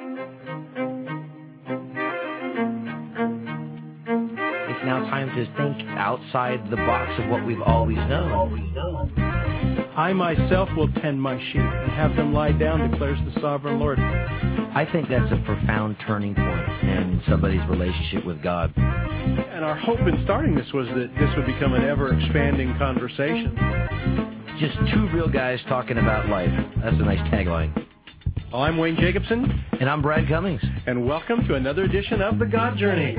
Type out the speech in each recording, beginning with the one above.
It's now time to think outside the box of what we've always known. I myself will tend my sheep and have them lie down, declares the sovereign Lord. I think that's a profound turning point in somebody's relationship with God. And our hope in starting this was that this would become an ever-expanding conversation. Just two real guys talking about life. That's a nice tagline. Well, I'm Wayne Jacobson. And I'm Brad Cummings. And welcome to another edition of The God Journey.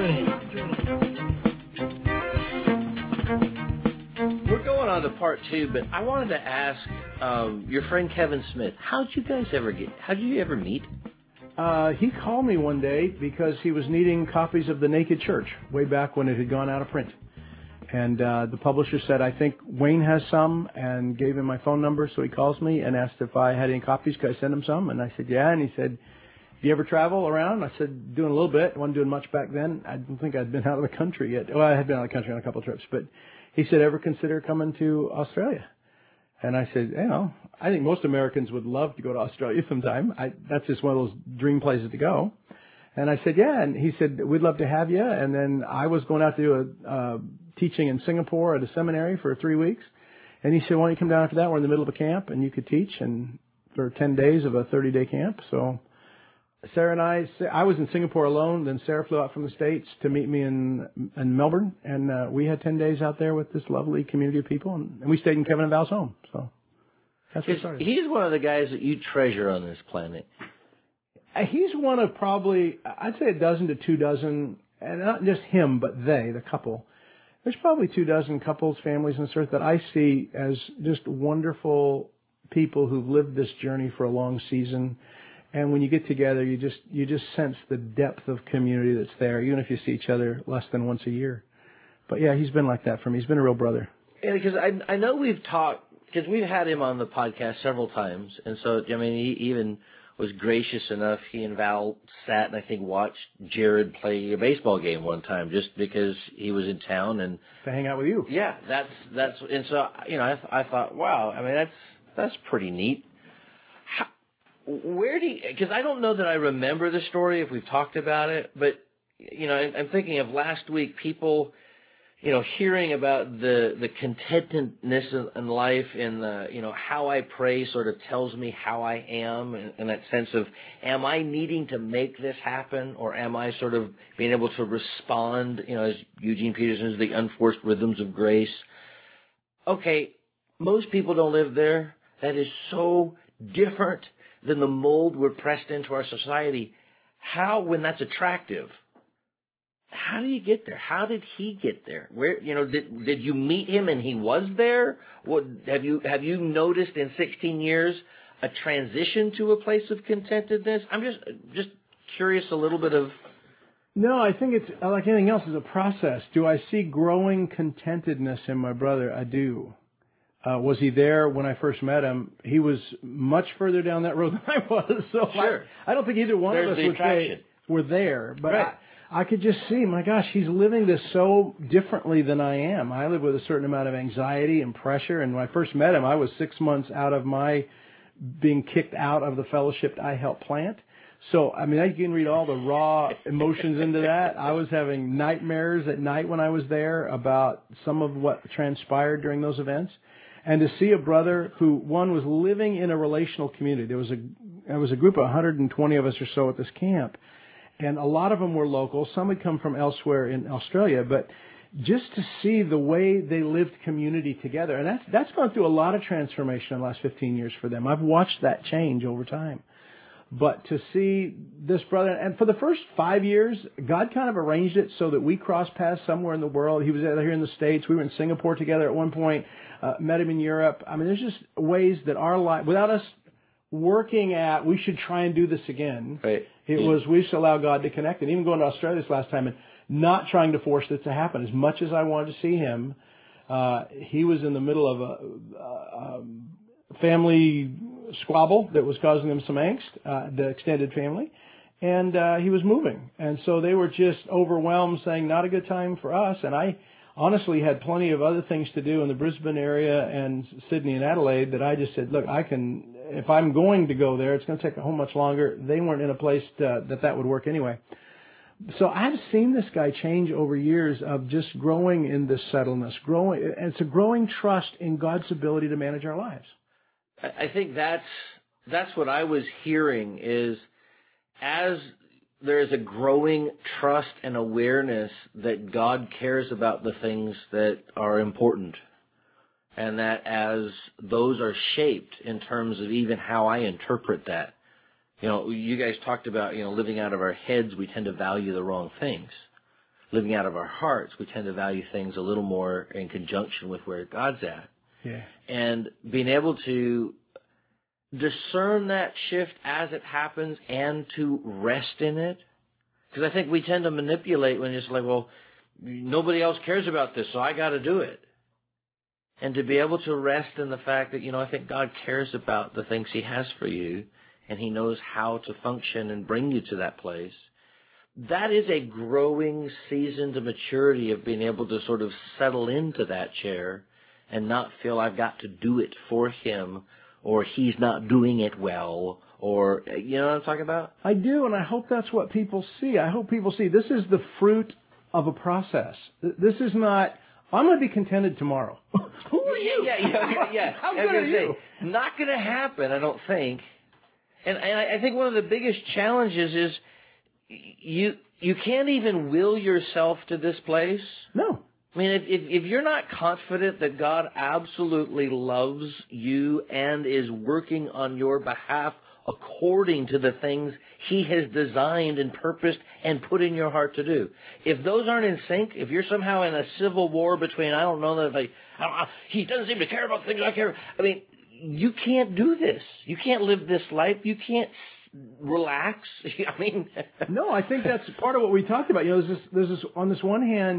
We're going on to part two, but I wanted to ask your friend Kevin Smith, how'd you ever meet? He called me one day because he was needing copies of The Naked Church way back when it had gone out of print. And the publisher said, I think Wayne has some, and gave him my phone number. So he calls me and asked if I had any copies. Could I send him some? And I said, yeah. And he said, do you ever travel around? I said, doing a little bit. I wasn't doing much back then. I don't think I'd been out of the country yet. Well, I had been out of the country on a couple of trips. But he said, ever consider coming to Australia? And I said, I think most Americans would love to go to Australia sometime. That's just one of those dream places to go. And I said, yeah. And he said, we'd love to have you. And then I was going out to do a teaching in Singapore at a seminary for 3 weeks. And he said, why don't you come down after that? We're in the middle of a camp, and you could teach and for 10 days of a 30-day camp. So Sarah and I was in Singapore alone. Then Sarah flew out from the States to meet me in Melbourne. And we had 10 days out there with this lovely community of people. And we stayed in Kevin and Val's home. So that's what started. He's one of the guys that you treasure on this planet. He's one of probably, I'd say, a dozen to 2 dozen, and not just him, but the couple. There's probably 2 dozen couples, families on this earth that I see as just wonderful people who've lived this journey for a long season. And when you get together, you just sense the depth of community that's there, even if you see each other less than once a year. But yeah, he's been like that for me. He's been a real brother. Yeah, because I know we've talked, because we've had him on the podcast several times. And so, I mean, he even was gracious enough. He and Val sat and I think watched Jared play a baseball game one time just because he was in town and to hang out with you. Yeah, that's and so I thought, wow, I mean that's pretty neat. Where do you? Because I don't know that I remember the story if we've talked about it, but I'm thinking of last week people. Hearing about the contentedness in life and the, how I pray sort of tells me how I am in that sense of, am I needing to make this happen or am I sort of being able to respond, as Eugene Peterson's The Unforced Rhythms of Grace. Okay, most people don't live there. That is so different than the mold we're pressed into our society. How, when that's attractive, how do you get there? How did he get there? Where did you meet him and he was there? What have you noticed in 16 years a transition to a place of contentedness? I'm just curious a little bit of. No, I think it's like anything else is a process. Do I see growing contentedness in my brother? I do. Was he there when I first met him? He was much further down that road than I was. So sure. I don't think either one of us would say we're there. But right. I could just see, my gosh, he's living this so differently than I am. I live with a certain amount of anxiety and pressure. And when I first met him, I was 6 months out of my being kicked out of the fellowship I helped plant. So, I mean, you can read all the raw emotions into that. I was having nightmares at night when I was there about some of what transpired during those events. And to see a brother who, one, was living in a relational community. There was a group of 120 of us or so at this camp. And a lot of them were local. Some had come from elsewhere in Australia. But just to see the way they lived community together, and that's gone through a lot of transformation in the last 15 years for them. I've watched that change over time. But to see this brother, and for the first 5 years, God kind of arranged it so that we crossed paths somewhere in the world. He was here in the States. We were in Singapore together at one point, met him in Europe. I mean, there's just ways that our life, without us working at, we should try and do this again. Right. It was, we should allow God to connect. And even going to Australia this last time and not trying to force it to happen. As much as I wanted to see him, he was in the middle of a family squabble that was causing them some angst, the extended family. And he was moving. And so they were just overwhelmed, saying, not a good time for us. And I honestly had plenty of other things to do in the Brisbane area and Sydney and Adelaide that I just said, look, if I'm going to go there, it's going to take a whole much longer. They weren't in a place that would work anyway. So I've seen this guy change over years of just growing in this settledness, and it's a growing trust in God's ability to manage our lives. I think that's what I was hearing is as there is a growing trust and awareness that God cares about the things that are important, and that as those are shaped in terms of even how I interpret that. You guys talked about, living out of our heads, we tend to value the wrong things. Living out of our hearts, we tend to value things a little more in conjunction with where God's at. Yeah. And being able to discern that shift as it happens and to rest in it. Because I think we tend to manipulate when it's like, well, nobody else cares about this, so I got to do it. And to be able to rest in the fact that, I think God cares about the things He has for you, and He knows how to function and bring you to that place. That is a growing season to maturity of being able to sort of settle into that chair and not feel I've got to do it for Him, or He's not doing it well, or, you know what I'm talking about? I do, and I hope that's what people see. I hope people see this is the fruit of a process. This is not, I'm going to be contented tomorrow. Who are you? Yeah. How good are you? Not going to happen, I don't think. And I think one of the biggest challenges is you can't even will yourself to this place. No. I mean, if you're not confident that God absolutely loves you and is working on your behalf according to the things He has designed and purposed and put in your heart to do, if those aren't in sync, if you're somehow in a civil war between, I don't know, He doesn't seem to care about things I care. I mean, you can't do this. You can't live this life. You can't relax. I mean, no, I think that's part of what we talked about. There's this on this one hand,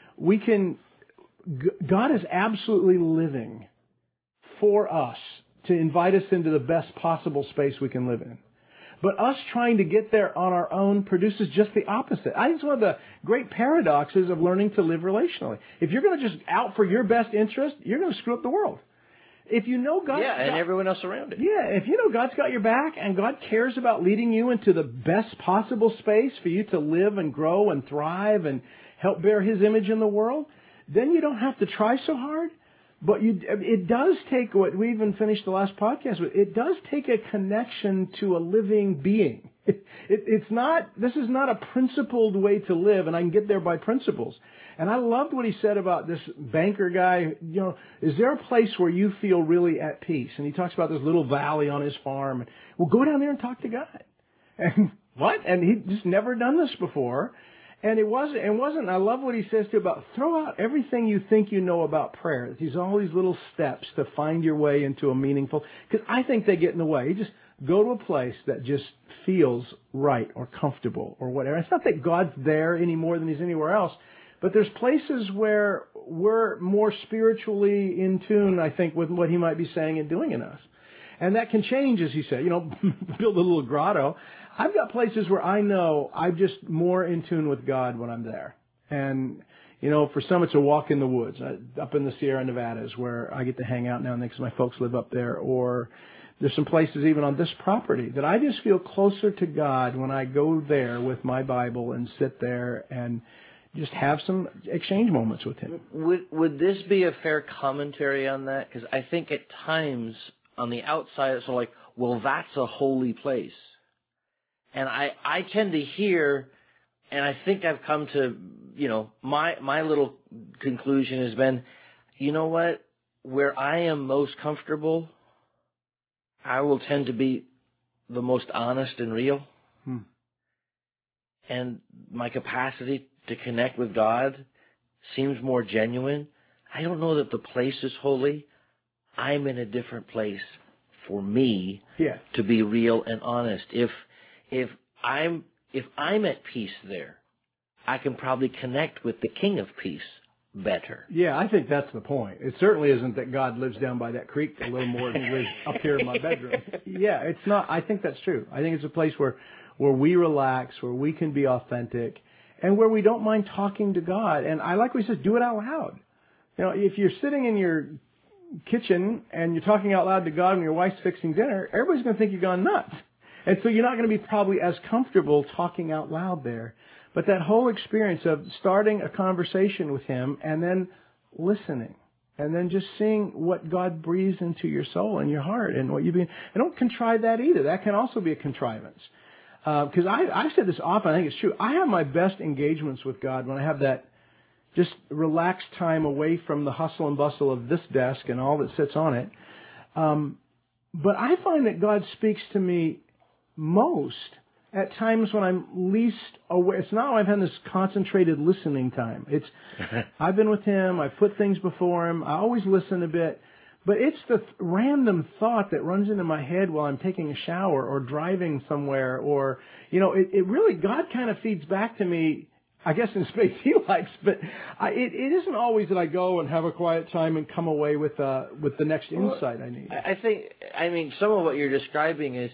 God is absolutely living for us to invite us into the best possible space we can live in. But us trying to get there on our own produces just the opposite. I think it's one of the great paradoxes of learning to live relationally. If you're going to just out for your best interest, you're going to screw up the world. If you know God, and everyone else around it. Yeah, if you know God's got your back and God cares about leading you into the best possible space for you to live and grow and thrive and help bear His image in the world, then you don't have to try so hard. But it does take what we even finished the last podcast with. It does take a connection to a living being. It's not. This is not a principled way to live, and I can get there by principles. And I loved what he said about this banker guy. Is there a place where you feel really at peace? And he talks about this little valley on his farm. Well, go down there and talk to God. And what? And he'd just never done this before. And it wasn't, I love what he says too about throw out everything you think you know about prayer. There's all these little steps to find your way into a meaningful, because I think they get in the way. You just go to a place that just feels right or comfortable or whatever. It's not that God's there any more than He's anywhere else, but there's places where we're more spiritually in tune, I think, with what He might be saying and doing in us. And that can change, as you said, build a little grotto. I've got places where I know I'm just more in tune with God when I'm there. And, for some it's a walk in the woods. Up in the Sierra Nevadas where I get to hang out now and then because my folks live up there. Or there's some places even on this property that I just feel closer to God when I go there with my Bible and sit there and just have some exchange moments with Him. Would this be a fair commentary on that? Because I think at times on the outside it's like, well, that's a holy place. And I tend to hear, and I think I've come to, my little conclusion has been, you know what? Where I am most comfortable, I will tend to be the most honest and real. And my capacity to connect with God seems more genuine. I don't know that the place is holy. I'm in a different place for me to be real and honest. If I'm at peace there, I can probably connect with the King of Peace better. Yeah, I think that's the point. It certainly isn't that God lives down by that creek a little more than He lives up here in my bedroom. Yeah, it's not. I think that's true. I think it's a place where we relax, where we can be authentic. and where we don't mind talking to God. And I like what he says, do it out loud. You know, if you're sitting in your kitchen and you're talking out loud to God and your wife's fixing dinner, everybody's going to think you've gone nuts. And so you're not going to be probably as comfortable talking out loud there. But that whole experience of starting a conversation with him and then listening and then just seeing what God breathes into your soul and your heart and what you've been. And don't contrive that either. That can also be a contrivance. Because I've said this often, I think it's true. I have my best engagements with God when I have that just relaxed time away from the hustle and bustle of this desk and all that sits on it. But I find that God speaks to me most at times when I'm least aware. It's not when I've had this concentrated listening time. It's I've been with him, I've put things before him, I always listen a bit, but it's the random thought that runs into my head while I'm taking a shower or driving somewhere, or, you know, it really, God kind of feeds back to me, I guess in space he likes, but it isn't always that I go and have a quiet time and come away with the next insight I need. I mean, some of what you're describing is,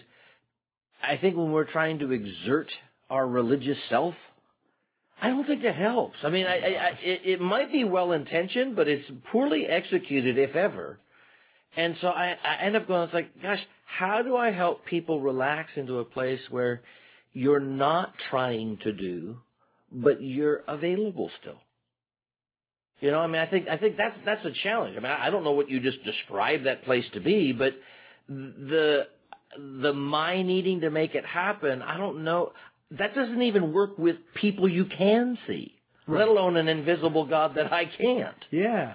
I think when we're trying to exert our religious self, I don't think that helps. I mean, it might be well-intentioned, but it's poorly executed, if ever. And so I end up going, it's like, gosh, how do I help people relax into a place where you're not trying to do, but you're available still? You know, I mean, I think that's a challenge. I mean, I don't know what you just described that place to be, but the my needing to make it happen, I don't know. That doesn't even work with people you can see, right, let alone an invisible God that I can't. Yeah.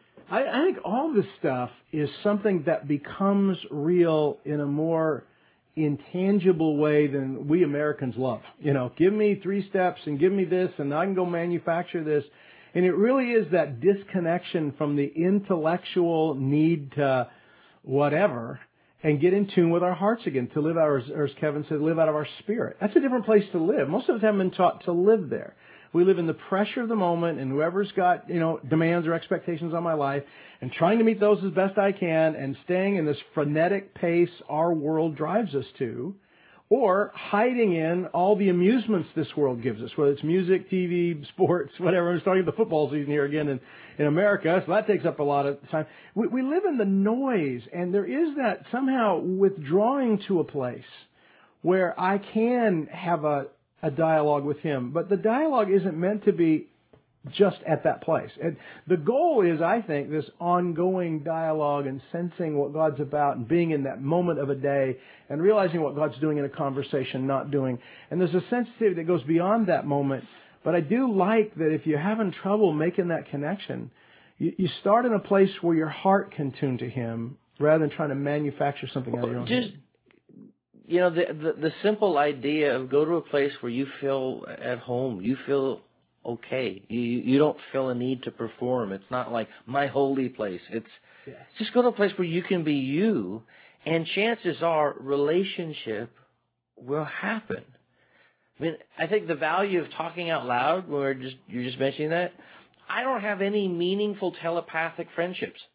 I think all this stuff is something that becomes real in a more intangible way than we Americans love. You know, give me 3 steps and give me this and I can go manufacture this. And it really is that disconnection from the intellectual need to whatever and get in tune with our hearts again, to live out, or as Kevin said, live out of our spirit. That's a different place to live. Most of us haven't been taught to live there. We live in the pressure of the moment, and whoever's got, you know, demands or expectations on my life, and trying to meet those as best I can, and staying in this frenetic pace our world drives us to, or hiding in all the amusements this world gives us, whether it's music, TV, sports, whatever. We're starting the football season here again in America, so that takes up a lot of time. We live in the noise, and there is that somehow withdrawing to a place where I can have a dialogue with him, but the dialogue isn't meant to be just at that place. And the goal is, I think, this ongoing dialogue and sensing what God's about and being in that moment of a day and realizing what God's doing in a conversation, not doing. And there's a sensitivity that goes beyond that moment. But I do like that if you're having trouble making that connection, you start in a place where your heart can tune to him rather than trying to manufacture something out of your own head. You know, the simple idea of go to a place where you feel at home, you feel okay. You don't feel a need to perform. It's not like my holy place. It's just go to a place where you can be you, and chances are relationship will happen. I mean, I think the value of talking out loud, you're just mentioning that, I don't have any meaningful telepathic friendships.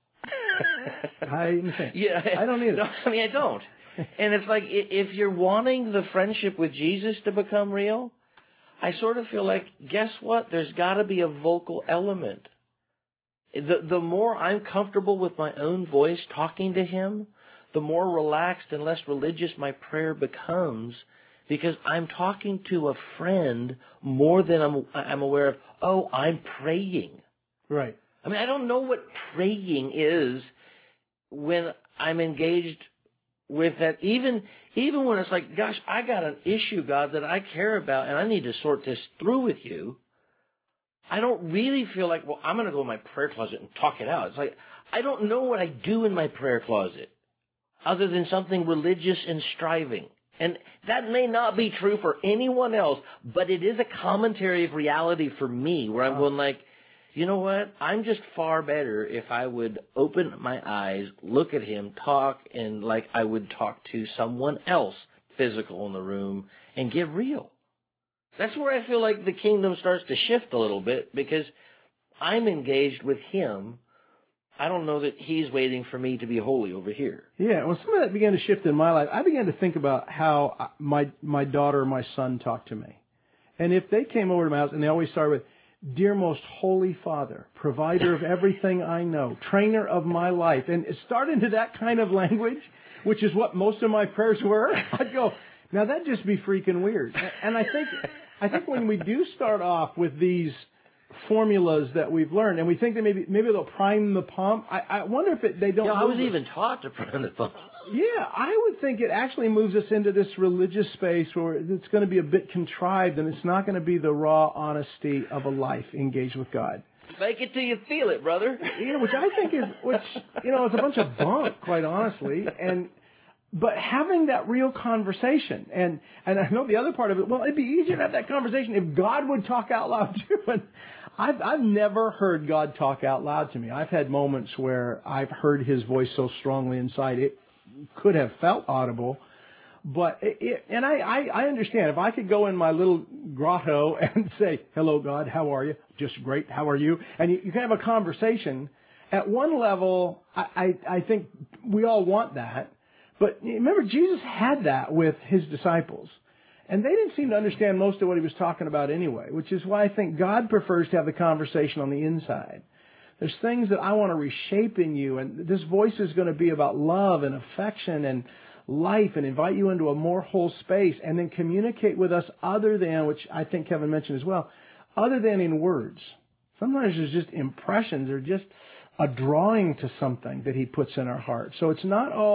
I understand. Yeah, I don't either. No, I mean, I don't. And it's like, if you're wanting the friendship with Jesus to become real, I sort of feel like, guess what? There's got to be a vocal element. The more I'm comfortable with my own voice talking to him, the more relaxed and less religious my prayer becomes, because I'm talking to a friend more than I'm aware of, oh, I'm praying. Right. I mean, I don't know what praying is when I'm engaged with that, even when it's like, gosh, I got an issue, God, that I care about, and I need to sort this through with you. I don't really feel like, well, I'm going to go in my prayer closet and talk it out. It's like, I don't know what I do in my prayer closet other than something religious and striving. And that may not be true for anyone else, but it is a commentary of reality for me, where I'm going like, you know what? I'm just far better if I would open my eyes, look at him, talk, and like I would talk to someone else physical in the room and get real. That's where I feel like the kingdom starts to shift a little bit, because I'm engaged with him. I don't know that he's waiting for me to be holy over here. Yeah, when some of that began to shift in my life, I began to think about how my daughter and my son talk to me. And if they came over to my house and they always started with, "Dear most holy Father, provider of everything I know, trainer of my life," and it started into that kind of language, which is what most of my prayers were, I'd go, now that'd just be freaking weird. And I think when we do start off with these formulas that we've learned, and we think that maybe they'll prime the pump, I wonder if they don't. Yeah, I was even taught to prime the pump. Yeah, I would think it actually moves us into this religious space where it's going to be a bit contrived, and it's not going to be the raw honesty of a life engaged with God. Fake it till you feel it, brother. Yeah, which I think is a bunch of bunk, quite honestly. But having that real conversation, and I know the other part of it, well, it'd be easier to have that conversation if God would talk out loud too. And I've never heard God talk out loud to me. I've had moments where I've heard His voice so strongly inside it could have felt audible. But I understand if I could go in my little grotto and say, "Hello, God, how are you?" "Just great, how are you?" And you can have a conversation. At one level, I think we all want that. But remember, Jesus had that with His disciples. And they didn't seem to understand most of what He was talking about anyway, which is why I think God prefers to have the conversation on the inside. There's things that I want to reshape in you, and this voice is going to be about love and affection and life and invite you into a more whole space and then communicate with us other than, which I think Kevin mentioned as well, other than in words. Sometimes there's just impressions or just a drawing to something that He puts in our heart. So it's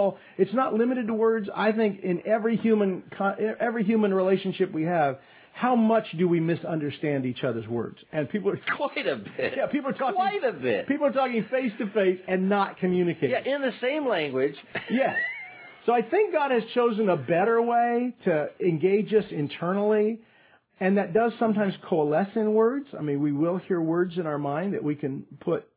not limited to words. I think in every human relationship we have, how much do we misunderstand each other's words? And people are quite a bit. Yeah, people are talking quite a bit. People are talking face to face and not communicating. Yeah, in the same language. Yes. So I think God has chosen a better way to engage us internally, and that does sometimes coalesce in words. I mean, we will hear words in our mind that we can put.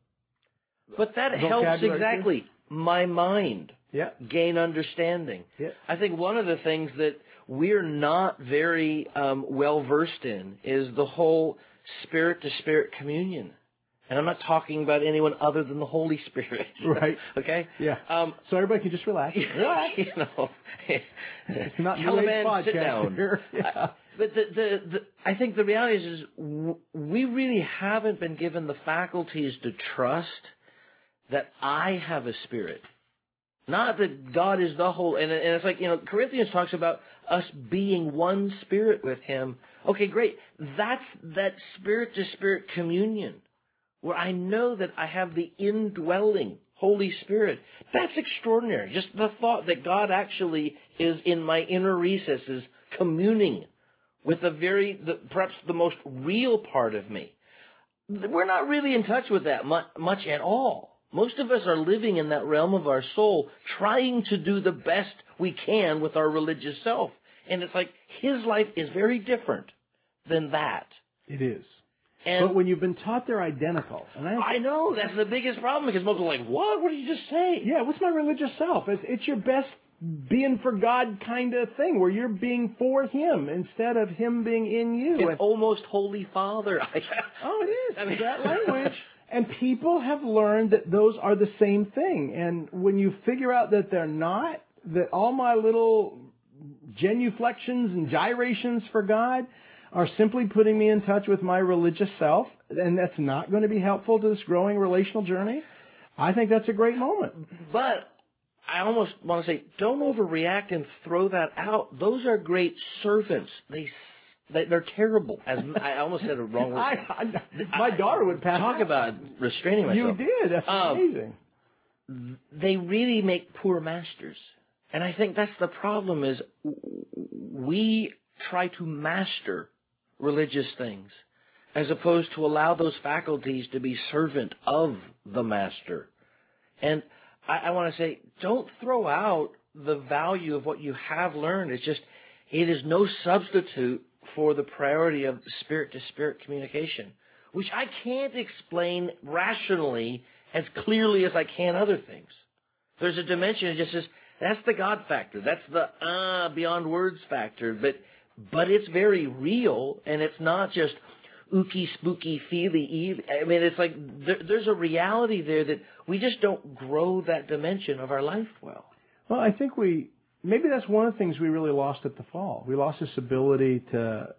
But that helps exactly my mind gain understanding. Yeah. I think one of the things that we're not very well versed in is the whole spirit-to-spirit communion. And I'm not talking about anyone other than the Holy Spirit. Right. Okay? Yeah. So everybody can just relax. Relax. You know. It's not Tell a man, podcast sit down. here. Yeah. But I think the reality is we really haven't been given the faculties to trust that I have a spirit. Not that God is the whole, and it's like, Corinthians talks about us being one spirit with Him. Okay, great. That's that spirit-to-spirit communion, where I know that I have the indwelling Holy Spirit. That's extraordinary. Just the thought that God actually is in my inner recesses communing with perhaps the most real part of me. We're not really in touch with that much at all. Most of us are living in that realm of our soul, trying to do the best we can with our religious self. And it's like His life is very different than that. It is. And but when you've been taught they're identical. And I know, that's the biggest problem, because most people are like, what? What did you just say? Yeah, what's my religious self? It's your best being for God kind of thing, where you're being for Him instead of Him being in you. It's almost Holy Father. Oh, it is. I mean, that language. And people have learned that those are the same thing. And when you figure out that they're not, that all my little genuflections and gyrations for God are simply putting me in touch with my religious self, and that's not going to be helpful to this growing relational journey, I think that's a great moment. But I almost want to say, don't overreact and throw that out. Those are great servants. They're terrible. As I almost said a wrong word. My daughter would pass talk out. About restraining myself. You did. That's amazing. They really make poor masters. And I think that's the problem, is we try to master religious things as opposed to allow those faculties to be servant of the master. And I want to say, don't throw out the value of what you have learned. It is no substitute for the priority of spirit-to-spirit communication, which I can't explain rationally as clearly as I can other things. There's a dimension that just says, that's the God factor. That's the beyond words factor. But it's very real, and it's not just ooky, spooky, feely. I mean, it's like there's a reality there that we just don't grow that dimension of our life well. Well, I think maybe that's one of the things we really lost at the fall. We lost this ability to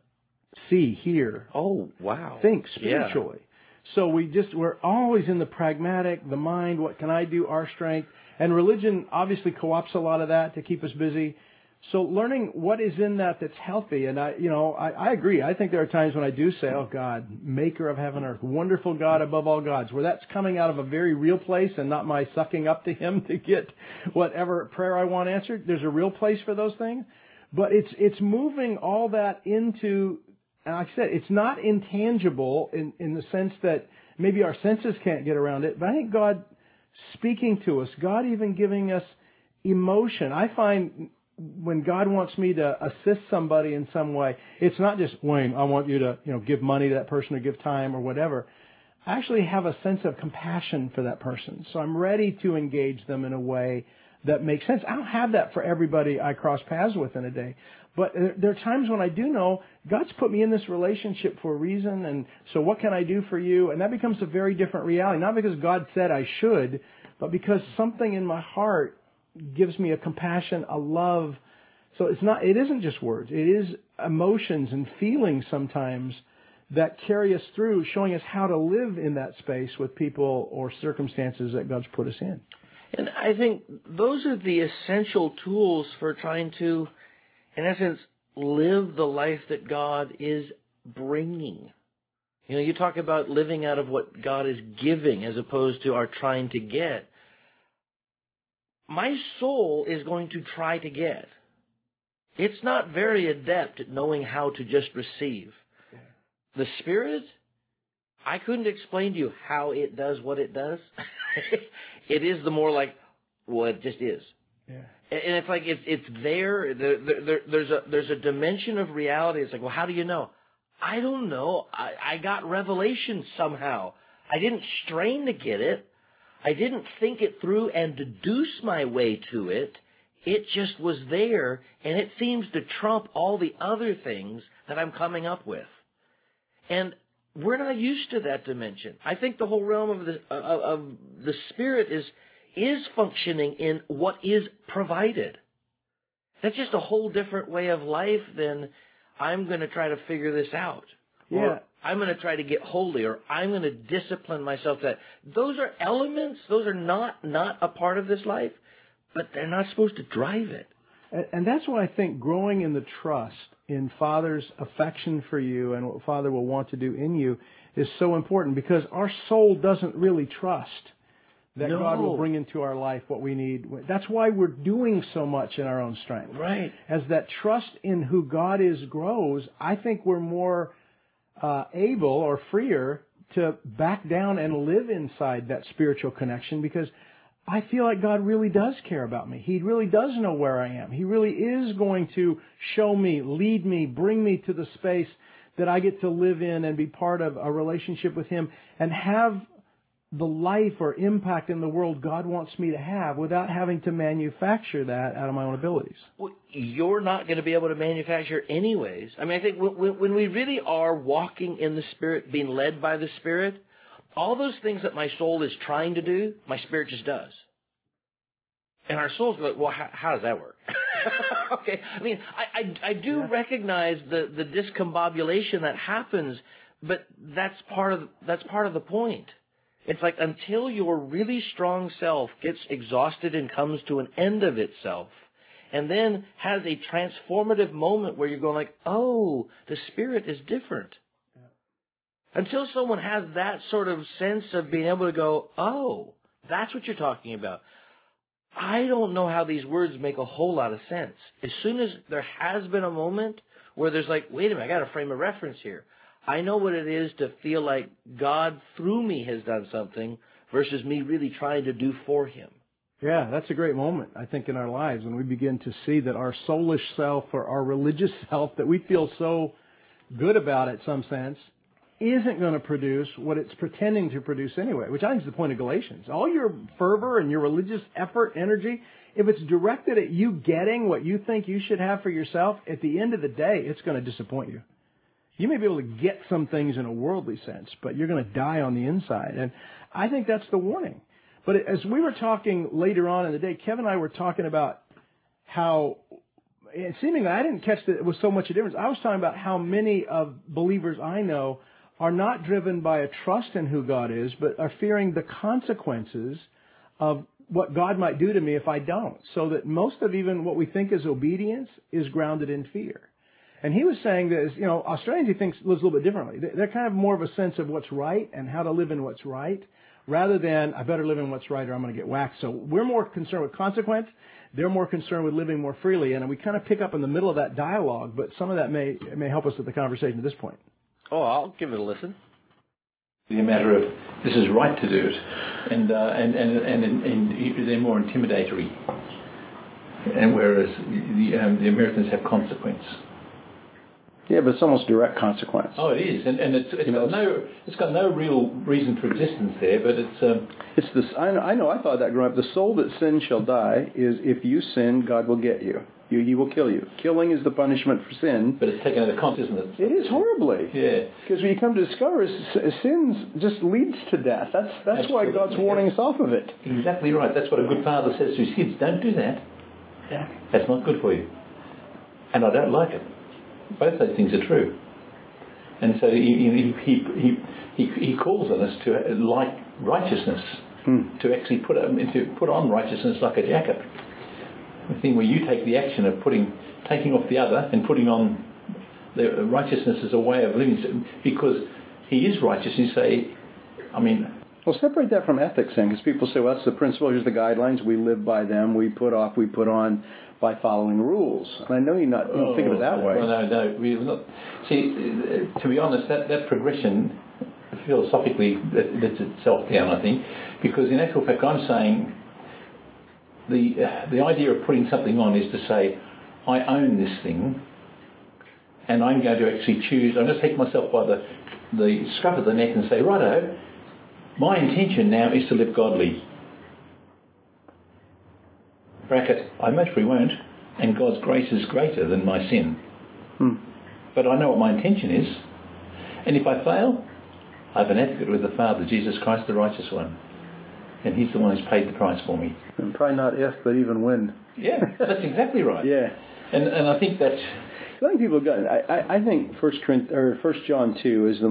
see, hear, Oh, wow. think Yeah. spiritually. So we're always in the pragmatic, the mind, what can I do, our strength. And religion obviously co-opts a lot of that to keep us busy. So learning what is in that that's healthy. And I agree. I think there are times when I do say, oh God, maker of heaven and earth, wonderful God above all gods, where that's coming out of a very real place and not my sucking up to him to get whatever prayer I want answered. There's a real place for those things. But it's moving all that into, and like I said, it's not intangible in the sense that maybe our senses can't get around it, but I think God speaking to us, God even giving us emotion. I find when God wants me to assist somebody in some way, it's not just, Wayne, I want you to, give money to that person or give time or whatever. I actually have a sense of compassion for that person. So I'm ready to engage them in a way that makes sense. I don't have that for everybody I cross paths with in a day. But there are times when I do know God's put me in this relationship for a reason, and so what can I do for you? And that becomes a very different reality. Not because God said I should, but because something in my heart gives me a compassion, a love. So it isn't just words. It is emotions and feelings sometimes that carry us through, showing us how to live in that space with people or circumstances that God's put us in. And I think those are the essential tools for trying to, in essence, live the life that God is bringing. You talk about living out of what God is giving as opposed to our trying to get. My soul is going to try to get. It's not very adept at knowing how to just receive. The Spirit, I couldn't explain to you how it does what it does. It is the more like, well, it just is. Yeah. And it's like it's there. There's a dimension of reality. It's like, well, how do you know? I don't know. I got revelation somehow. I didn't strain to get it. I didn't think it through and deduce my way to it. It just was there, and it seems to trump all the other things that I'm coming up with. And we're not used to that dimension. I think the whole realm of the Spirit is functioning in what is provided. That's just a whole different way of life than I'm going to try to figure this out. Yeah. Or I'm going to try to get holy, or I'm going to discipline myself. Those are elements. Those are not a part of this life, but they're not supposed to drive it. And that's why I think growing in the trust in Father's affection for you and what Father will want to do in you is so important, because our soul doesn't really trust that God will bring into our life what we need. That's why we're doing so much in our own strength. Right. As that trust in who God is grows, I think we're more able or freer to back down and live inside that spiritual connection, because I feel like God really does care about me. He really does know where I am. He really is going to show me, lead me, bring me to the space that I get to live in and be part of a relationship with Him and have the life or impact in the world God wants me to have without having to manufacture that out of my own abilities. Well, you're not going to be able to manufacture anyways. I mean, I think when we really are walking in the Spirit, being led by the Spirit, all those things that my soul is trying to do, my Spirit just does. And our soul's like, well, how does that work? Okay, I mean, I do recognize the discombobulation that happens, but that's part of the point. It's like until your really strong self gets exhausted and comes to an end of itself, and then has a transformative moment where you're going like, oh, the Spirit is different. Until someone has that sort of sense of being able to go, oh, that's what you're talking about. I don't know how these words make a whole lot of sense. As soon as there has been a moment where there's like, wait a minute, I got a frame of reference here. I know what it is to feel like God through me has done something versus me really trying to do for Him. Yeah, that's a great moment, I think, in our lives when we begin to see that our soulish self or our religious self that we feel so good about in some sense isn't going to produce what it's pretending to produce anyway, which I think is the point of Galatians. All your fervor and your religious effort, energy, if it's directed at you getting what you think you should have for yourself, at the end of the day, it's going to disappoint you. You may be able to get some things in a worldly sense, but you're going to die on the inside. And I think that's the warning. But as we were talking later on in the day, Kevin and I were talking about how and seemingly I didn't catch that it was so much a difference. I was talking about how many of believers I know are not driven by a trust in who God is, but are fearing the consequences of what God might do to me if I don't. So that most of even what we think is obedience is grounded in fear. And he was saying that, Australians, he thinks, lives a little bit differently. They're kind of more of a sense of what's right and how to live in what's right, rather than I better live in what's right or I'm going to get whacked. So we're more concerned with consequence. They're more concerned with living more freely. And we kind of pick up in the middle of that dialogue, but some of that may help us with the conversation at this point. Oh, I'll give it a listen. A matter of this is right to do it, and they're more intimidatory, and whereas the Americans have consequence. Yeah, but it's almost direct consequence. Oh, it is, and it's got no real reason for existence there, but it's this. I know. I thought that growing up. The soul that sins shall die is if you sin, God will get you. He will kill you. Killing is the punishment for sin. But it's taken out of context, isn't it? It is horribly. Yeah. Because when you come to discover, sins just leads to death. That's why God's warning us off of it. Exactly right. That's what a good father says to his kids. Don't do that. Yeah. That's not good for you. And I don't like it. Both those things are true. And so he calls on us to like righteousness, to actually put on righteousness like a jacket. The thing where you take the action of taking off the other and putting on the righteousness as a way of living, because he is righteous. You say, well, separate that from ethics, then, because people say, well, that's the principle. Here's the guidelines. We live by them. We put off. We put on by following ruels. And I know you don't think of it that way. Well, no, we're not. See, to be honest, that progression philosophically lets itself down, I think, because in actual fact, I'm saying. The idea of putting something on is to say, I own this thing, and I'm going to actually choose. I'm going to take myself by the scruff of the neck and say, righto, my intention now is to live godly. Bracket, I most probably won't, and God's grace is greater than my sin. But I know what my intention is, and if I fail, I have an advocate with the Father, Jesus Christ, the righteous one. And he's the one who's paid the price for me. And probably not if, but even when. Yeah, that's exactly right. Yeah. And I think that's... I think people have gotten... I think 1 John 2 is the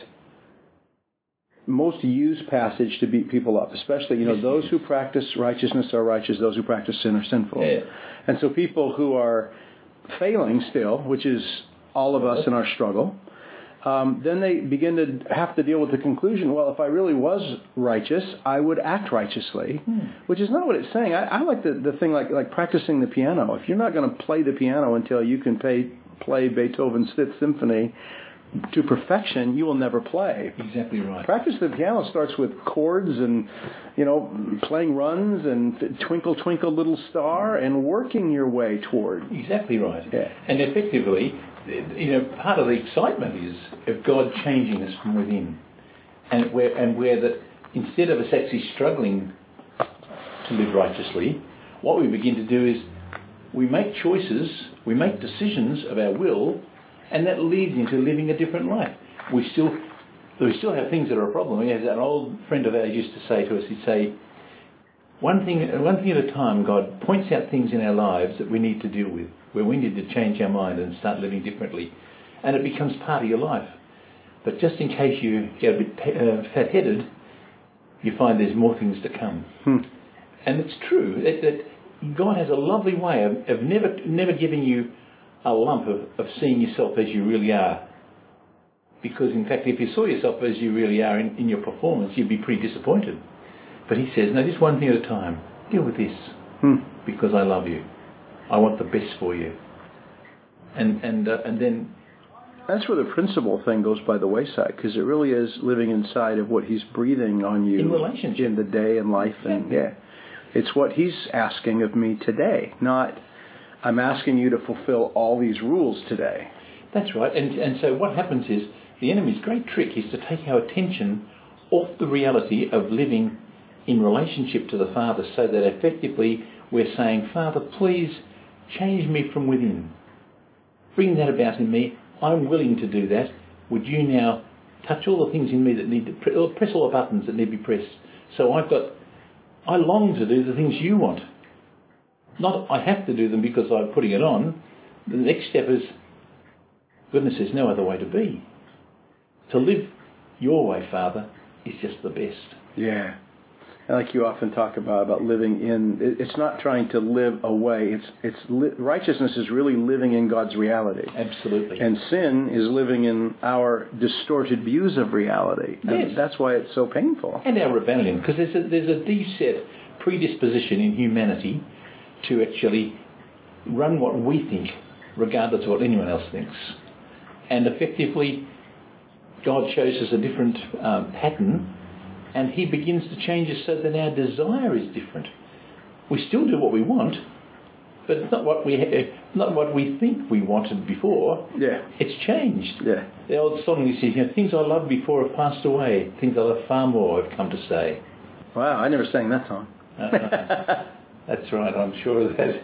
most used passage to beat people up, especially, those who practice righteousness are righteous, those who practice sin are sinful. Yeah. And so people who are failing still, which is all of us in our struggle, then they begin to have to deal with the conclusion, well, if I really was righteous, I would act righteously, which is not what it's saying. I like the thing like practicing the piano. If you're not going to play the piano until you can play Beethoven's Fifth Symphony to perfection, you will never play. Exactly right. Practice the piano starts with chords and, playing runs and Twinkle, Twinkle, Little Star and working your way toward. Exactly right. Yeah. And effectively, part of the excitement is of God changing us from within, and where that instead of us actually struggling to live righteously, what we begin to do is we make choices, we make decisions of our will, and that leads into living a different life. We still have things that are a problem. As an old friend of ours used to say to us, he'd say, one thing at a time, God points out things in our lives that we need to deal with, where we need to change our mind and start living differently. And it becomes part of your life. But just in case you get a bit fat-headed, you find there's more things to come. And it's true that God has a lovely way of never giving you a lump of seeing yourself as you really are. Because in fact, if you saw yourself as you really are in your performance, you'd be pretty disappointed. But he says, no, just one thing at a time. Deal with this. Because I love you. I want the best for you. And then... That's where the principle thing goes by the wayside, because it really is living inside of what he's breathing on you. In relationship. In the day and life. And it's what he's asking of me today, not I'm asking you to fulfill all these rules today. That's right. And so what happens is the enemy's great trick is to take our attention off the reality of living in relationship to the Father, so that effectively we're saying, Father, please change me from within. Bring that about in me. I'm willing to do that. Would you now touch all the things in me that need to press all the buttons that need to be pressed? So I long to do the things you want. not I have to do them because I'm putting it on. The next step is, goodness, there's no other way to be. To live your way, Father, is just the best. Yeah. And like you often talk about living in, it's not trying to live away. Righteousness is really living in God's reality. Absolutely. And sin is living in our distorted views of reality. And yes. That's why it's so painful. And our rebellion, because there's a deep-set predisposition in humanity to actually run what we think, regardless of what anyone else thinks. And effectively, God shows us a different pattern, and he begins to change us so that our desire is different. We still do what we want, but it's not what we think we wanted before. Yeah. It's changed. Yeah. The old song you see, things I loved before have passed away, things I love far more have come to stay. Wow, I never sang that song. That's right, I'm sure of that.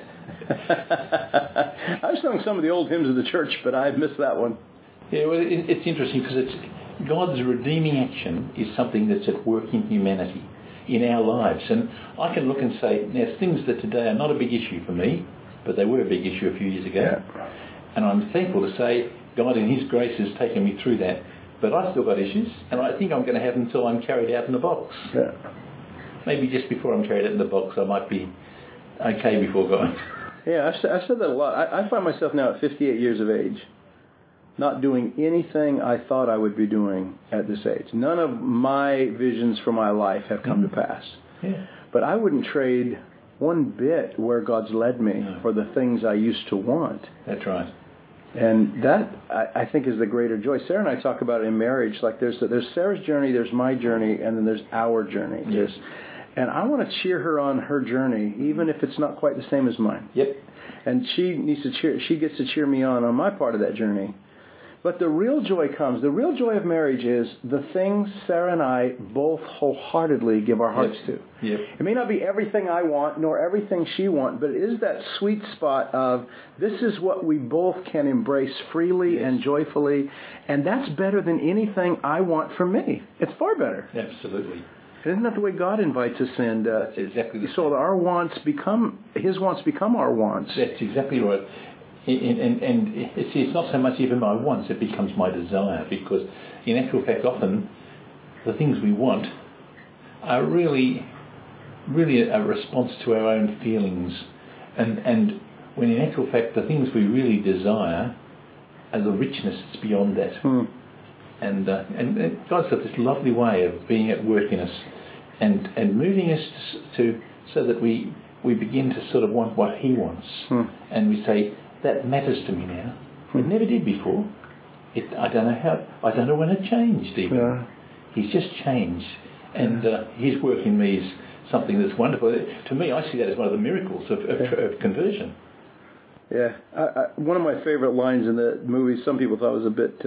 I've sung some of the old hymns of the church, but I've missed that one. Yeah, well, it's interesting because God's redeeming action is something that's at work in humanity, in our lives. And I can look and say, there's things that today are not a big issue for me, but they were a big issue a few years ago. Yeah. And I'm thankful to say God in his grace has taken me through that. But I've still got issues, and I think I'm going to have them until I'm carried out in the box. Yeah. Maybe just before I'm carried out in the box, I might be okay before God. Yeah, I've said that a lot. I find myself now at 58 years of age not doing anything I thought I would be doing at this age. None of my visions for my life have come to pass. Yeah. But I wouldn't trade one bit where God's led me for the things I used to want. That's right. And that, I think, is the greater joy. Sarah and I talk about it in marriage. Like there's Sarah's journey, there's my journey, and then there's our journey. Yes. And I want to cheer her on her journey, even if it's not quite the same as mine. Yep. And she gets to cheer me on my part of that journey. But the real joy comes. The real joy of marriage is the things Sarah and I both wholeheartedly give our hearts to. Yep. It may not be everything I want nor everything she wants, but it is that sweet spot of this is what we both can embrace freely and joyfully, and that's better than anything I want for me. It's far better. Absolutely. Isn't that the way God invites us in? That's exactly the so that our wants become, his wants become our wants. That's exactly right. And it's not so much even my wants, it becomes my desire, because in actual fact often the things we want are really a response to our own feelings, and when in actual fact the things we really desire are the richness that's beyond that. And God's got this lovely way of being at work in us and moving us to so that we begin to sort of want what he wants, and we say, that matters to me now. It never did before. I don't know when it changed even. Yeah. He's just changed. And his work in me is something that's wonderful. To me, I see that as one of the miracles of conversion. Yeah. One of my favorite lines in the movie, some people thought was a bit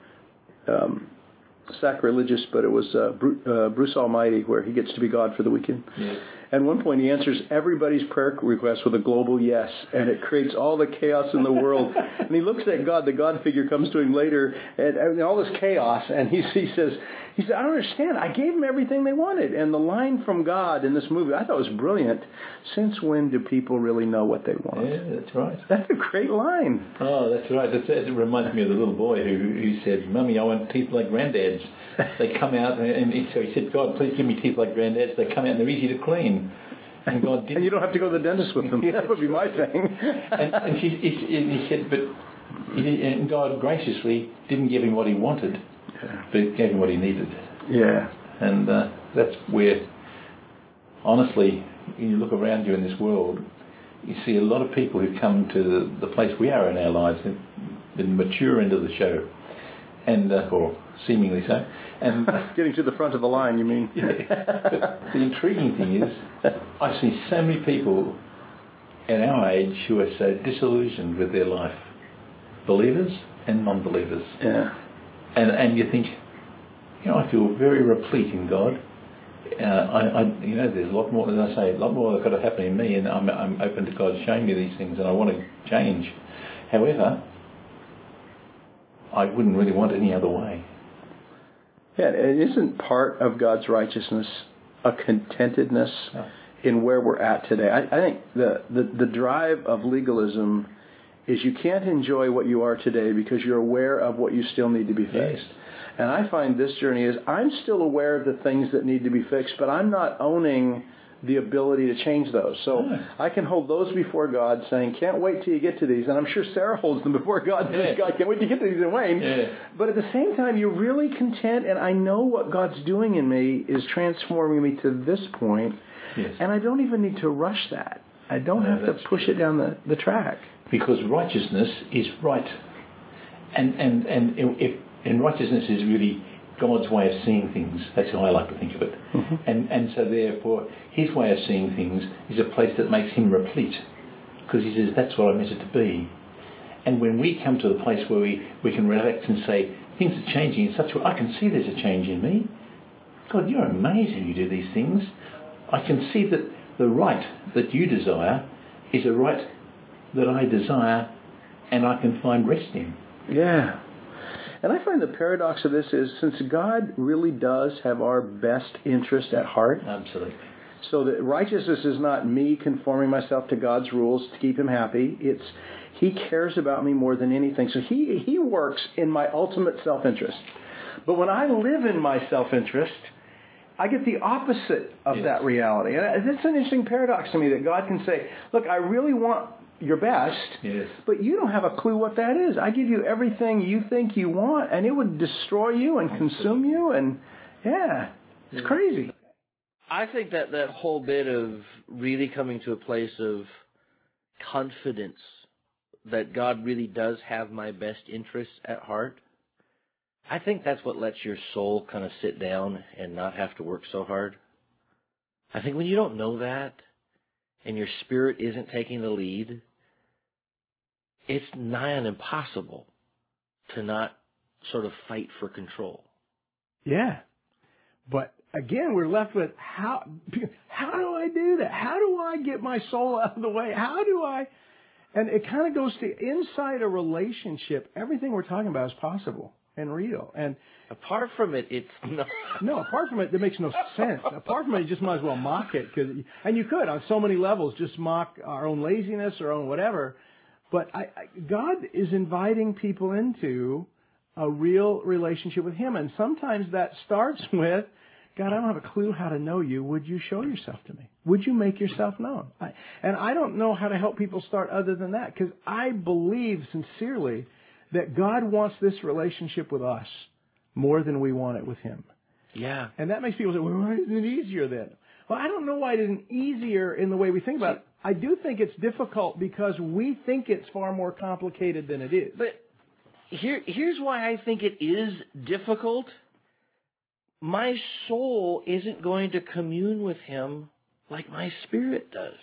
sacrilegious, but it was Bruce Almighty, where he gets to be God for the weekend. Yes. At one point, he answers everybody's prayer request with a global yes, and it creates all the chaos in the world. And he looks at God. The God figure comes to him later, and all this chaos, and he says, I don't understand. I gave them everything they wanted. And the line from God in this movie, I thought was brilliant. Since when do people really know what they want? Yeah, that's right. That's a great line. Oh, that's right. It reminds me of the little boy who said, Mummy, I want teeth like Granddad's. They come out, and so he said, God, please give me teeth like Granddad's. They come out and they're easy to clean. And God didn't. And you don't have to go to the dentist with them. That would be my thing. and he said, and God graciously didn't give him what he wanted, but gave him what he needed. Yeah. And that's where, honestly, when you look around you in this world, you see a lot of people who come to the place we are in our lives, and mature into the show, and or seemingly so. And getting to the front of the line, you mean? Yeah. But the intriguing thing is, I see so many people at our age who are so disillusioned with their life, believers and non-believers. Yeah. And you think, I feel very replete in God. There's a lot more, as I say, a lot more that's got to happen in me, and I'm open to God showing me these things, and I want to change. However, I wouldn't really want any other way. Yeah, it isn't part of God's righteousness a contentedness in where we're at today. I think the drive of legalism is you can't enjoy what you are today because you're aware of what you still need to be fixed. Yes. And I find this journey is I'm still aware of the things that need to be fixed, but I'm not owning the ability to change those. So I can hold those before God saying, can't wait till you get to these. And I'm sure Sarah holds them before God and says, God, can't wait to get to these and Wayne. Yeah. But at the same time, you're really content, and I know what God's doing in me is transforming me to this point, Yes. and I don't even need to rush that. I don't have to push it down the track. Because righteousness is right. And righteousness is really God's way of seeing things. That's how I like to think of it. Mm-hmm. And so therefore, his way of seeing things is a place that makes him replete. Because he says, that's what I meant it to be. And when we come to the place where we can relax and say, things are changing in such a way, I can see there's a change in me. God, you're amazing you do these things. I can see that the right that you desire is a right that I desire and I can find rest in. Yeah. And I find the paradox of this is since God really does have our best interest at heart. Absolutely. So that righteousness is not me conforming myself to God's rules to keep him happy. It's he cares about me more than anything. So he works in my ultimate self-interest. But when I live in my self-interest, I get the opposite of that reality. And it's an interesting paradox to me that God can say, look, I really want your best, but you don't have a clue what that is. I give you everything you think you want, and it would destroy you and consume you, and it's crazy. I think that whole bit of really coming to a place of confidence that God really does have my best interests at heart, I think that's what lets your soul kind of sit down and not have to work so hard. I think when you don't know that, and your spirit isn't taking the lead, it's nigh on impossible to not sort of fight for control. Yeah. But again, we're left with how do I do that? How do I get my soul out of the way? How do I? And it kind of goes to inside a relationship, everything we're talking about is possible and real. And apart from it, it's not. No, apart from it, that makes no sense. Apart from it, you just might as well mock it. And you could, on so many levels, just mock our own laziness, our own whatever. But God is inviting people into a real relationship with him. And sometimes that starts with, God, I don't have a clue how to know you. Would you show yourself to me? Would you make yourself known? And I don't know how to help people start other than that, because I believe sincerely that God wants this relationship with us more than we want it with him. Yeah. And that makes people say, well, why isn't it easier then? Well, I don't know why it isn't easier in the way we think about it. I do think it's difficult because we think it's far more complicated than it is. But here's why I think it is difficult. My soul isn't going to commune with him like my spirit does.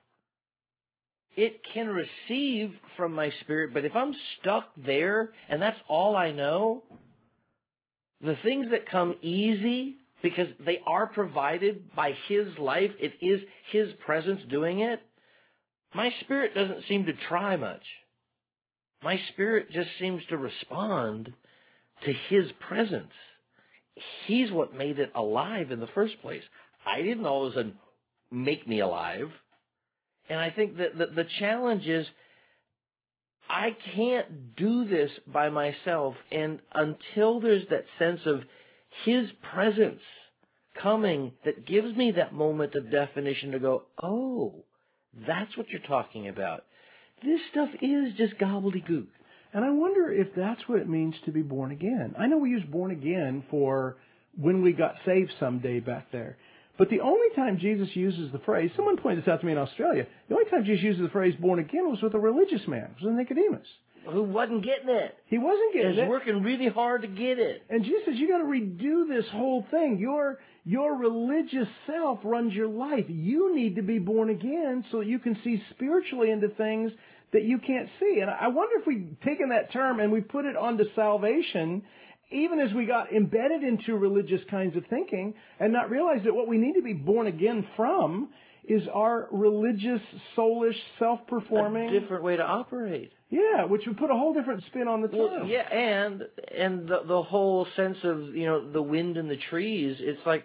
It can receive from my spirit, but if I'm stuck there and that's all I know, the things that come easy because they are provided by his life, it is his presence doing it, my spirit doesn't seem to try much. My spirit just seems to respond to his presence. He's what made it alive in the first place. I didn't all of a sudden make me alive. And I think that the challenge is I can't do this by myself. And until there's that sense of his presence coming that gives me that moment of definition to go, oh, that's what you're talking about. This stuff is just gobbledygook. And I wonder if that's what it means to be born again. I know we use born again for when we got saved someday back there. But the only time Jesus uses the phrase, someone pointed this out to me in Australia, the only time Jesus uses the phrase born again was with a religious man. It was with Nicodemus. Who wasn't getting it. He wasn't getting it. He was working really hard to get it. And Jesus says, you got to redo this whole thing. Your religious self runs your life. You need to be born again so that you can see spiritually into things that you can't see. And I wonder if we've taken that term and we put it onto salvation, even as we got embedded into religious kinds of thinking, and not realize that what we need to be born again from is our religious, soulish, self-performing... A different way to operate. Yeah, which would put a whole different spin on the term. Well, yeah, and the whole sense of, the wind in the trees, it's like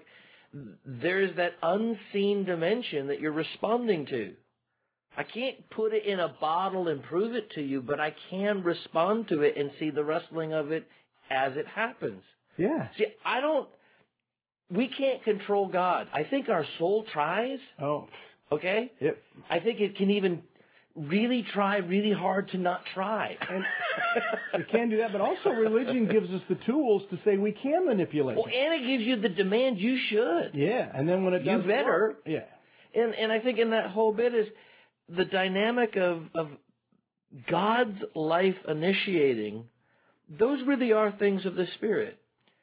there's that unseen dimension that you're responding to. I can't put it in a bottle and prove it to you, but I can respond to it and see the wrestling of it as it happens. Yeah. See, we can't control God. I think our soul tries. Oh. Okay? Yep. I think it can even really try really hard to not try. And it can do that, but also religion gives us the tools to say we can manipulate Well, and it gives you the demand you should. Yeah, and then when it doesn't You better. work, yeah. And I think in that whole bit is the dynamic of God's life initiating. Those really are things of the Spirit.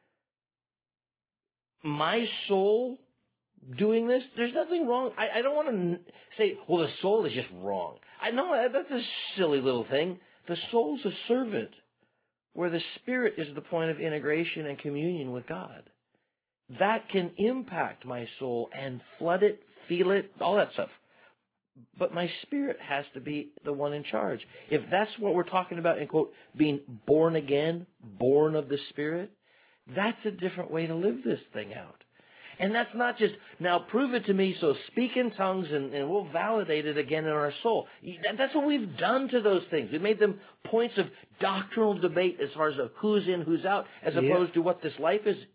My soul doing this, there's nothing wrong. I don't want to say, well, the soul is just wrong. I know that's a silly little thing. The soul's a servant, where the Spirit is the point of integration and communion with God. That can impact my soul and flood it, feel it, all that stuff. But my spirit has to be the one in charge. If that's what we're talking about in, quote, being born again, born of the Spirit, that's a different way to live this thing out. And that's not just, now prove it to me, so speak in tongues and we'll validate it again in our soul. That's what we've done to those things. We've made them points of doctrinal debate as far as who's in, who's out, as opposed to what this life is.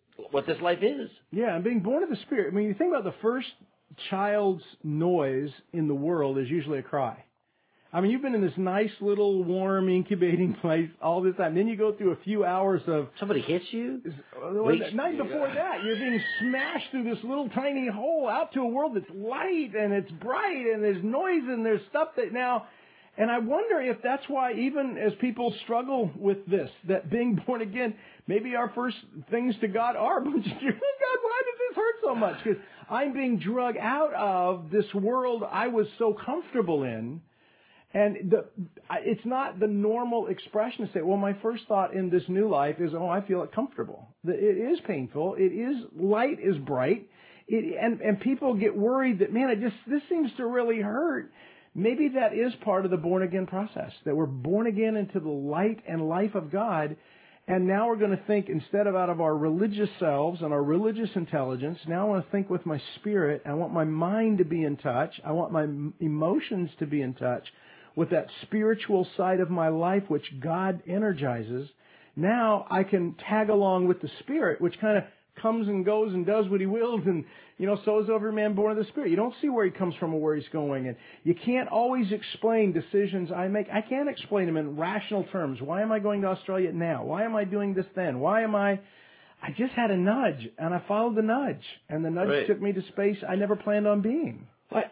Yeah, and being born of the Spirit. I mean, you think about the first child's noise in the world is usually a cry. I mean, you've been in this nice little warm incubating place all this time. Then you go through a few hours of... Somebody hits you? The night before that, you're being smashed through this little tiny hole out to a world that's light and it's bright and there's noise and there's stuff that now... And I wonder if that's why even as people struggle with this, that being born again, maybe our first things to God are, God, why does this hurt so much? Because I'm being drug out of this world I was so comfortable in. And it's not the normal expression to say, well, my first thought in this new life is, oh, I feel comfortable. It is painful. It is, light is bright. And people get worried that, man, this seems to really hurt. Maybe that is part of the born again process, that we're born again into the light and life of God. And now we're going to think, instead of out of our religious selves and our religious intelligence, now I want to think with my spirit. I want my mind to be in touch. I want my emotions to be in touch with that spiritual side of my life which God energizes. Now I can tag along with the Spirit, which kind of comes and goes and does what he wills, and, so is every man born of the Spirit. You don't see where he comes from or where he's going, and you can't always explain decisions I make. I can't explain them in rational terms. Why am I going to Australia now? Why am I doing this then? I just had a nudge, and I followed the nudge, and the nudge took me to space I never planned on being.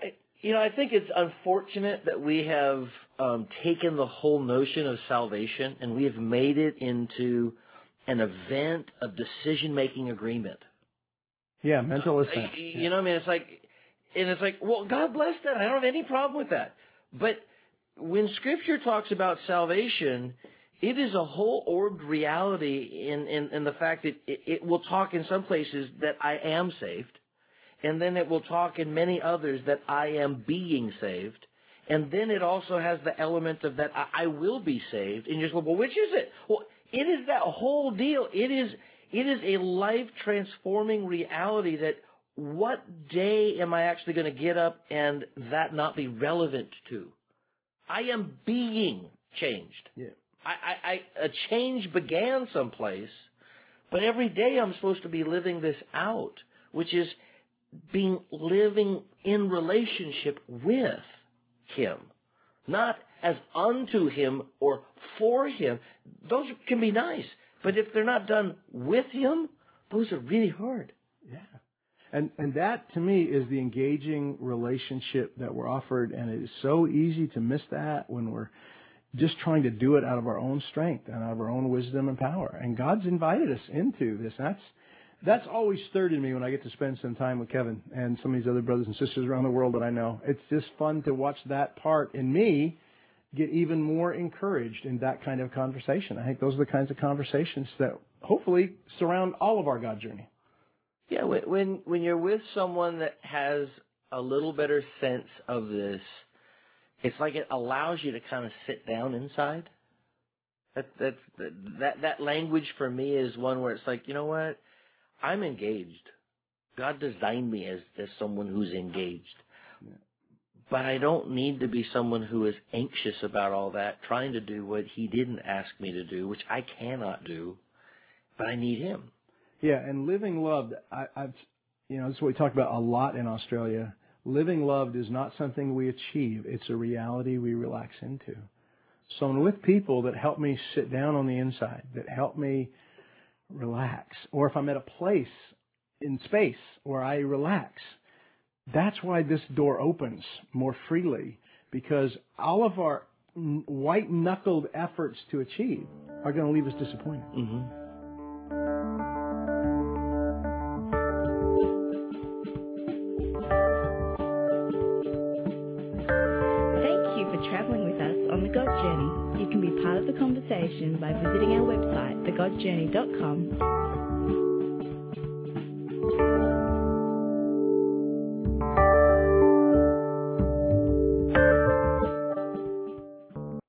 I think it's unfortunate that we have taken the whole notion of salvation and we have made it into an event of decision-making agreement. Yeah, mental assent. It's like, well, God bless that. I don't have any problem with that. But when Scripture talks about salvation, it is a whole orbed reality in the fact that it will talk in some places that I am saved, and then it will talk in many others that I am being saved. And then it also has the element of that I will be saved. And you're just like, well, which is it? Well, it is that whole deal. It is a life-transforming reality that what day am I actually going to get up and that not be relevant to? I am being changed. Yeah. A change began someplace, but every day I'm supposed to be living this out, which is living in relationship with Him, not as unto Him or for Him. Those can be nice, but if they're not done with Him, those are really hard. Yeah. And that, to me, is the engaging relationship that we're offered, and it is so easy to miss that when we're just trying to do it out of our own strength and out of our own wisdom and power. And God's invited us into this. That's always stirred in me when I get to spend some time with Kevin and some of these other brothers and sisters around the world that I know. It's just fun to watch that part in me get even more encouraged in that kind of conversation. I think those are the kinds of conversations that hopefully surround all of our God journey. Yeah, when you're with someone that has a little better sense of this, it's like it allows you to kind of sit down inside. That language for me is one where it's like, you know what? I'm engaged. God designed me as someone who's engaged. But I don't need to be someone who is anxious about all that, trying to do what he didn't ask me to do, which I cannot do, but I need him. Yeah, and living loved, I've this is what we talk about a lot in Australia. Living loved is not something we achieve. It's a reality we relax into. So I'm with people that help me sit down on the inside, that help me relax. Or if I'm at a place in space where I relax, that's why this door opens more freely, because all of our white-knuckled efforts to achieve are going to leave us disappointed. Mm-hmm. Thank you for traveling with us on The God Journey. You can be part of the conversation by visiting our website, thegodjourney.com,